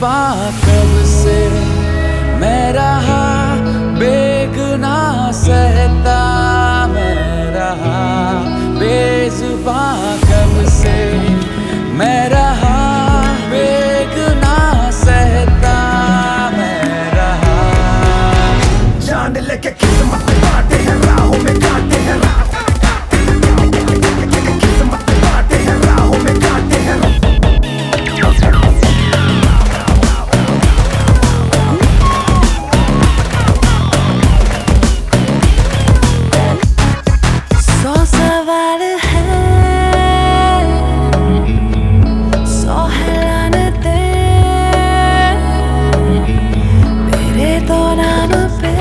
बेजुबां कब से मैं रहा, बेगुनाह सहता मैं रहा, बेजुबां कब से मैं रहा, बेगुनाह सहता मैं रहा। जान लेके किस्मत बांटे हैं, राहों में काटे हैं, किस्मत बांटे हैं, राहों में काटे हैं। सौ सवाल है, सौ है लानतें मेरे तो नाम पे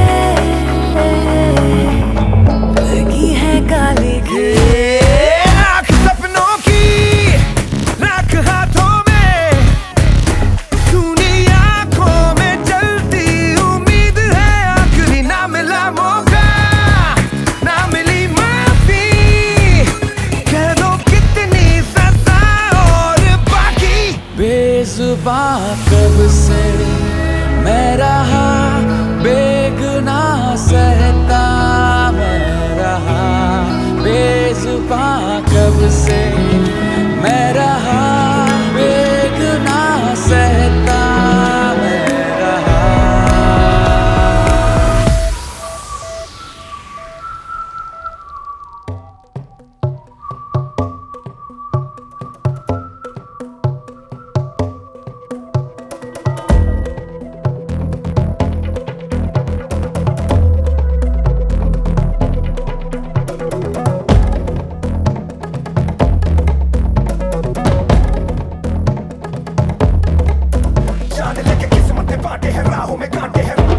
लगी है काली घी। आँख सपनों की राख हाथों में, तूने आँखों में जलती उम्मीद है, आखिरी ना मिला मौका, ना मिली माफी, कह दो कितनी सजा और बाकी। बेजुबां कब से मैं रहा, बेगुनाह सहता मैं रहा, बेजुबां कब से मैं रहा, बेगुनाह सहता मैं रहा। जान लेके किस्मत बांटे हैं, राहों में कांटे हैं।